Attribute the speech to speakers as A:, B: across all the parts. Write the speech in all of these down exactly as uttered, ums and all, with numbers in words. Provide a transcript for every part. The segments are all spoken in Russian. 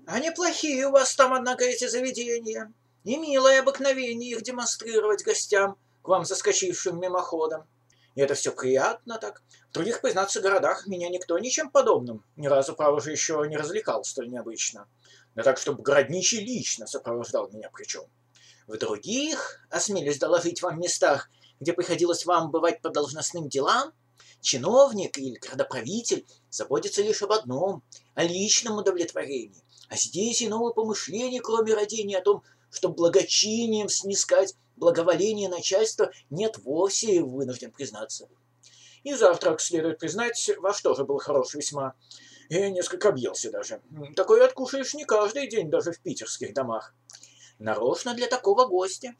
A: А неплохие у вас там, однако, эти заведения. И милое обыкновение их демонстрировать гостям, к вам заскочившим мимоходом. И это все приятно так. В других, признаться, городах меня никто ничем подобным ни разу, право же, еще не развлекал столь необычно. Да так, чтобы городничий лично сопровождал меня причем. В других, осмелюсь доложить вам, местах, где приходилось вам бывать по должностным делам, чиновник или градоправитель заботится лишь об одном – о личном удовлетворении. А здесь иного помышления, кроме родения о том, что благочинием снискать благоволение начальства, нет вовсе, вынужден признаться. И завтрак, следует признать, ваш тоже был хорош весьма. Я несколько объелся даже. Такое откушаешь не каждый день, даже в питерских домах. Нарочно для такого гостя.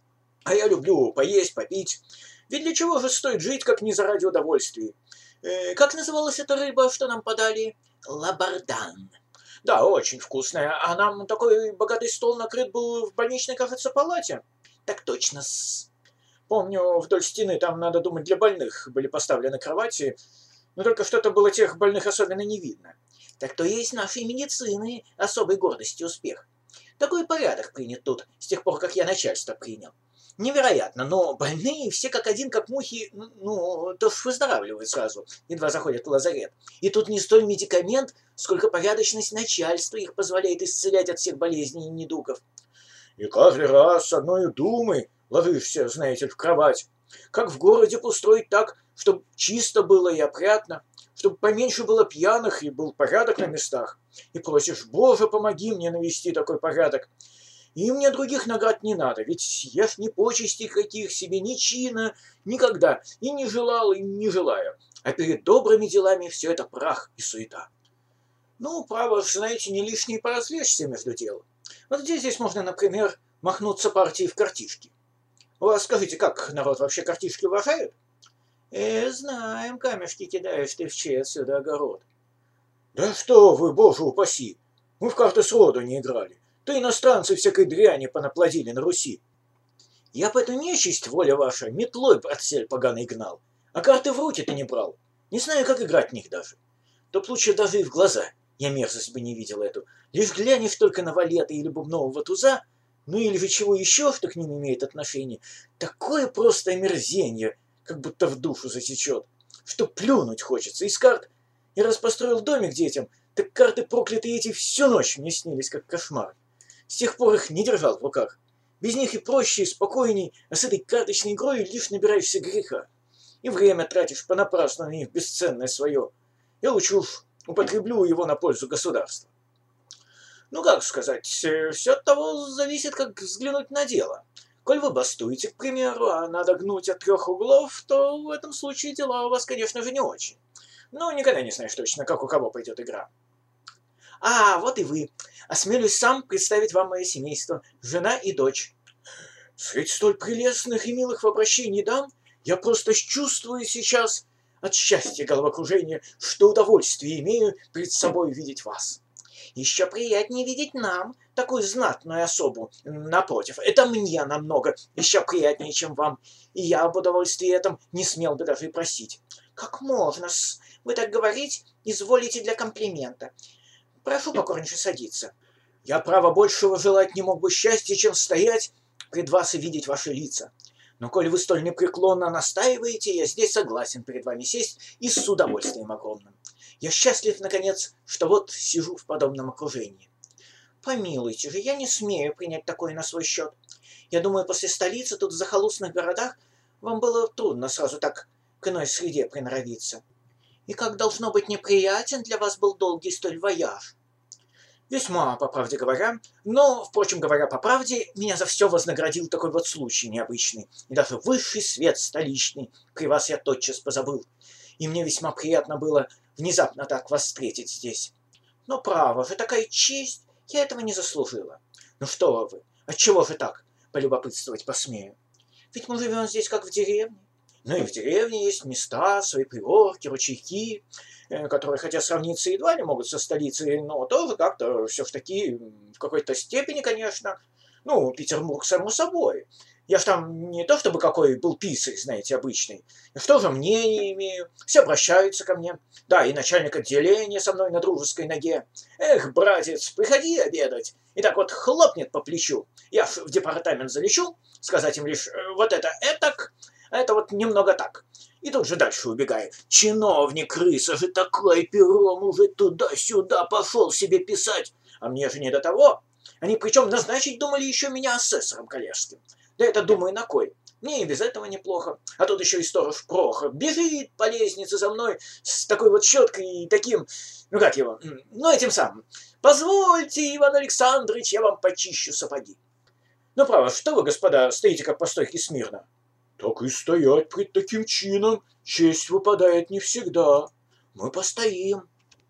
A: А я люблю поесть, попить. Ведь для чего же стоит жить, как не заради удовольствия? Э, как называлась эта рыба, что нам подали? Лабардан. Да, очень вкусная. А нам такой богатый стол накрыт был в больничной, кажется, палате. Так точно-с. Помню, вдоль стены, там, надо думать, для больных были поставлены кровати, но только что-то было тех больных особенно не видно. Так то есть нашей медицины особой гордости успех. Такой порядок принят тут, с тех пор, как я начальство принял. Невероятно, но больные все как один, как мухи, ну, то ж выздоравливают сразу, едва заходят в лазарет. И тут не столь медикамент, сколько порядочность начальства их позволяет исцелять от всех болезней и недугов. И каждый раз с одной думой ложишься, знаете ли, в кровать. Как в городе устроить так, чтобы чисто было и опрятно, чтобы поменьше было пьяных и был порядок на местах. И просишь: Боже, помоги мне навести такой порядок. И мне других наград не надо, ведь я ж ни почестей каких себе, ни чина, никогда, и не желал, и не желаю. А перед добрыми делами все это прах и суета. Ну, право, знаете, не лишнее поразвлечься между делом. Вот где здесь можно, например, махнуться партией в картишки? У вас, скажите, как народ вообще картишки уважает? Э, знаем, камешки кидаешь ты в чей отсюда огород. Да что вы, боже упаси! Мы в карты сроду не играли. То иностранцы всякой дряни понаплодили на Руси. Я б эту нечисть, воля ваша, метлой отсель поганый гнал. А карты в руки-то не брал. Не знаю, как играть в них даже. То б лучше даже и в глаза. Я мерзость бы не видел эту. Лишь глянешь только на валеты или бубнового туза, ну или же чего еще, что к ним имеет отношение. Такое просто омерзение, как будто в душу затечет, что плюнуть хочется. Из карт я раз построил домик детям, так карты проклятые эти всю ночь мне снились, как кошмар. С тех пор их не держал в руках. Без них и проще, и спокойней, а с этой карточной игрой лишь набираешься греха. И время тратишь понапрасну на них бесценное свое. Я лучше уж употреблю его на пользу государства. Ну, как сказать, все от того зависит, как взглянуть на дело. Коль вы бастуете, к примеру, а надо гнуть от трех углов, то в этом случае дела у вас, конечно же, не очень. Ну, никогда не знаешь точно, как у кого пойдет игра. А, вот и вы. Осмелюсь сам представить вам мое семейство, жена и дочь. Среди столь прелестных и милых в обращении дам я просто чувствую сейчас от счастья головокружения, что удовольствие имею перед собой видеть вас. Еще приятнее видеть нам такую знатную особу. Напротив, это мне намного еще приятнее, чем вам. И я об удовольствии этом не смел бы даже и просить. Как можно-с? Вы так говорить, изволите для комплимента. Прошу покорнейше садиться. Я, право, большего желать не мог бы счастья, чем стоять пред вас и видеть ваши лица. Но коль вы столь непреклонно настаиваете, я здесь согласен перед вами сесть и с удовольствием огромным. Я счастлив, наконец, что вот сижу в подобном окружении. Помилуйте же, я не смею принять такое на свой счет. Я думаю, после столицы тут в захолустных городах вам было трудно сразу так к иной среде приноровиться. И как должно быть неприятен для вас был долгий столь вояж. Весьма, по правде говоря. Но, впрочем, говоря по правде, меня за все вознаградил такой вот случай необычный. И даже высший свет столичный при вас я тотчас позабыл. И мне весьма приятно было внезапно так вас встретить здесь. Но, право же, такая честь, я этого не заслужила. Ну что вы, отчего же так, полюбопытствовать посмею? Ведь мы живем здесь, как в деревне. Ну и в деревне есть места, свои пригорки, ручейки, которые, хотя сравниться едва ли могут со столицей, но тоже как-то все ж таки в какой-то степени, конечно. Ну, Петербург, само собой. Я ж там не то чтобы какой был писарь, знаете, обычный. Я что же мнение имею, все обращаются ко мне. Да, и начальник отделения со мной на дружеской ноге. Эх, братец, приходи обедать. И так вот хлопнет по плечу. Я в департамент залечу, сказать им лишь вот это этак, а это вот немного так. И тут же дальше убегаю. Чиновник, крыса же такой, пером уже туда-сюда пошел себе писать. А мне же не до того. Они причем назначить думали еще меня асессором коллежским. Да это, думаю, на кой? Мне и без этого неплохо. А тут еще и сторож Прохор бежит по лестнице за мной с такой вот щеткой и таким, ну как его, ну этим самым. Позвольте, Иван Александрович, я вам почищу сапоги. Ну, право, что вы, господа, стоите как по стойке смирно? Так и стоять пред таким чином честь выпадает не всегда. Мы постоим.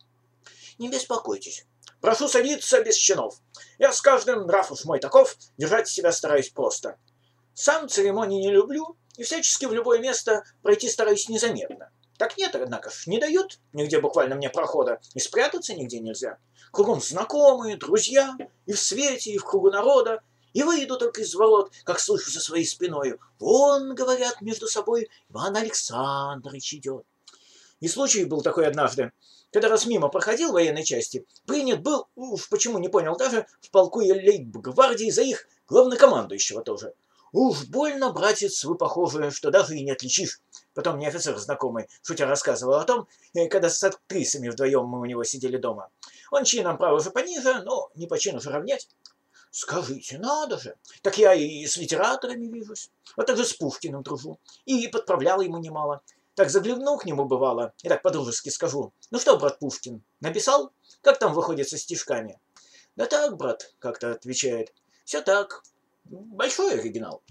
A: Не беспокойтесь. Прошу садиться без чинов. Я с каждым, нрав уж мой таков, держать себя стараюсь просто. Сам церемонии не люблю и всячески в любое место пройти стараюсь незаметно. Так нет, однако ж, не дают нигде буквально мне прохода, и спрятаться нигде нельзя. Кругом знакомые, друзья, и в свете, и в кругу народа. И выйду только из ворот, как слышу за своей спиною. Вон, говорят между собой, Иван Александрович идет. И случай был такой однажды, когда раз мимо проходил военной части, принят был, уж почему не понял даже, в полку лейб-гвардии за их главнокомандующего тоже. Уж больно, братец, вы похожи, что даже и не отличишь. Потом мне офицер знакомый, шутя, рассказывал о том, когда с актрисами вдвоем мы у него сидели дома. Он чином, право же, пониже, но не по чину же равнять. Скажите, надо же. Так я и с литераторами вижусь. Вот так же с Пушкиным дружу. И подправлял ему немало. Так загляну к нему бывало, и так по-дружески скажу. Ну что, брат Пушкин, написал? Как там выходит со стишками? Да так, брат, как-то отвечает. Все так. Большой оригинал.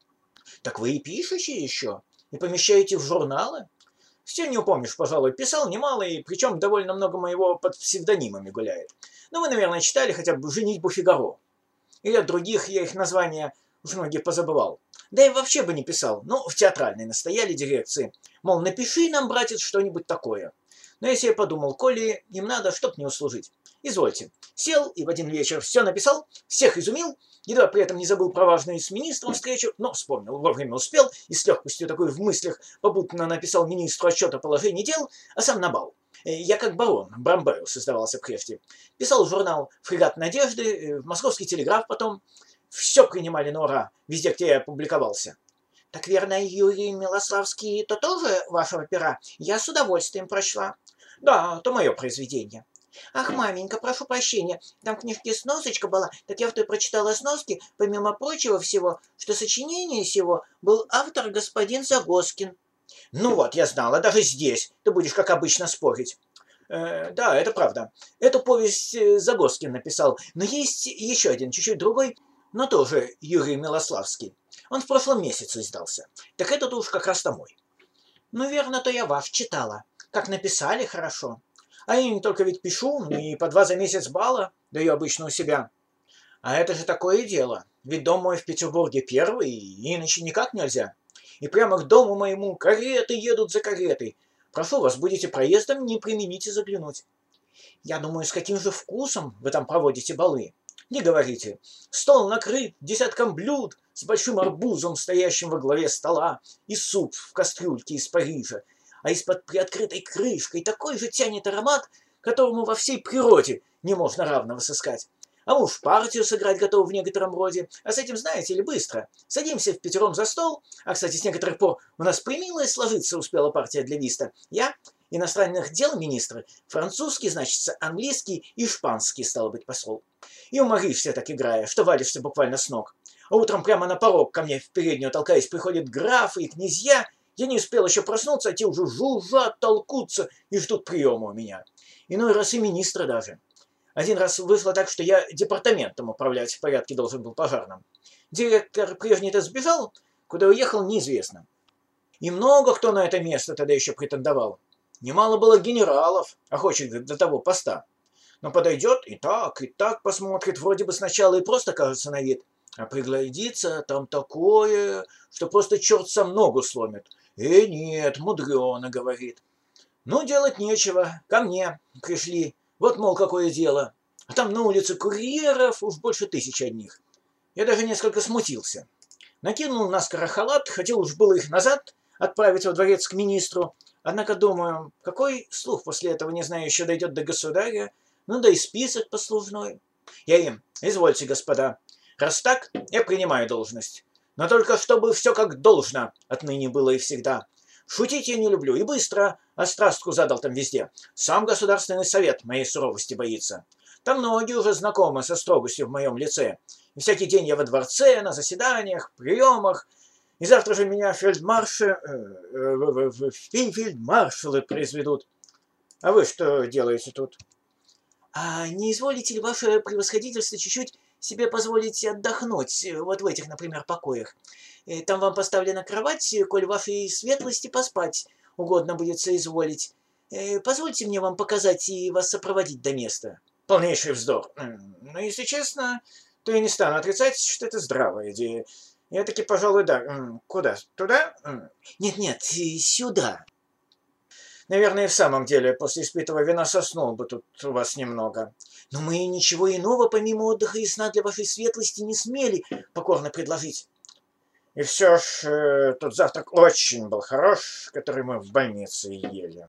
A: Так вы и пишете еще? И помещаете в журналы? Все не упомнишь, пожалуй. Писал немало, и причем довольно много моего под псевдонимами гуляет. Ну, вы, наверное, читали хотя бы «Женитьбу Фигаро». Или от других я их названия уж многие позабывал. Да и вообще бы не писал. Ну, в театральной настояли дирекции. Мол, напиши нам, братец, что-нибудь такое. Но если я подумал, коли им надо, чтоб не услужить. Извольте. Сел и в один вечер все написал, всех изумил, едва при этом не забыл про важную с министром встречу, но вспомнил, вовремя успел и с легкостью такой в мыслях попутно написал министру отчет о положении дел, а сам на бал. Я как барон Брамбейл создавался прежде. Писал в журнал «Фрегат Надежды», в «Московский телеграф» потом. Все принимали на ура, везде, где я публиковался. Так верно, Юрий Милославский, то тоже вашего пера? Я с удовольствием прочла. Да, то мое произведение. Ах, маменька, прошу прощения, там в книжке сносочка была, так я в той прочитала сноски, помимо прочего всего, что сочинение сего был автор господин Загоскин. Ну вот, я знала, даже здесь ты будешь, как обычно, спорить. Э, да, это правда. Эту повесть Загоскин написал, но есть еще один, чуть-чуть другой, но тоже Юрий Милославский. Он в прошлом месяце издался. Так этот уж как раз домой. Ну, верно, то я ваш читала. Как написали, хорошо. А я не только ведь пишу, и по два за месяц балла даю обычно у себя. А это же такое дело. Ведь дом мой в Петербурге первый, и иначе никак нельзя. И прямо к дому моему кареты едут за каретой. Прошу вас, будете проездом, не примените заглянуть. Я думаю, с каким же вкусом вы там проводите балы. Не говорите. Стол накрыт десятком блюд с большим арбузом, стоящим во главе стола, и суп в кастрюльке из Парижа. А из-под приоткрытой крышкой такой же тянет аромат, которому во всей природе не можно равного сыскать. А мы уж партию сыграть готовы в некотором роде. А с этим, знаете ли, быстро. Садимся впятером за стол. А, кстати, с некоторых пор у нас примилая сложиться успела партия для виста. Я, иностранных дел министр, французский, значит, английский и испанский, стало быть, посол. И уморишься так играя, что валишься буквально с ног. А утром прямо на порог ко мне в переднюю толкаясь приходят графы и князья. Я не успел еще проснуться, а те уже жужжат, толкутся и ждут приема у меня. Иной раз и министра даже. Один раз вышло так, что я департаментом управлять в порядке должен был пожарным. Директор прежний-то сбежал, куда уехал, неизвестно. И много кто на это место тогда еще претендовал. Немало было генералов, охочих до того поста. Но подойдет и так, и так посмотрит, вроде бы сначала и просто кажется на вид. А приглядится, там такое, что просто черт сам ногу сломит. Э, нет, мудрено, говорит. Ну, делать нечего, ко мне пришли. Вот, мол, какое дело. А там на улице курьеров уж больше тысячи одних. Я даже несколько смутился. Накинул наскоро халат, хотел уж было их назад отправить во дворец к министру, однако думаю, какой слух после этого, не знаю, еще дойдет до государя, ну да и список послужной. Я им: извольте, господа, раз так, я принимаю должность. Но только чтобы все как должно отныне было и всегда. Шутить я не люблю и быстро острастку задал там везде. Сам Государственный совет моей суровости боится. Там многие уже знакомы со строгостью в моем лице. И всякий день я во дворце, на заседаниях, приемах. И завтра же меня фельдмарши, э, э, фельдмаршалы произведут. А вы что делаете тут? А не изволите ли, ваше превосходительство, чуть-чуть себе позволить отдохнуть, вот в этих, например, покоях? Там вам поставлена кровать, коль вашей светлости поспать угодно будет соизволить. Позвольте мне вам показать и вас сопроводить до места. Полнейший вздор. Но, если честно, то я не стану отрицать, что это здравая идея. Я таки, пожалуй, да. Куда? Туда? Нет-нет, сюда. Наверное, и в самом деле, после испитого вина соснул бы тут у вас немного. Но мы ничего иного, помимо отдыха и сна, для вашей светлости не смели покорно предложить. И все ж, э, тот завтрак очень был хорош, который мы в больнице ели.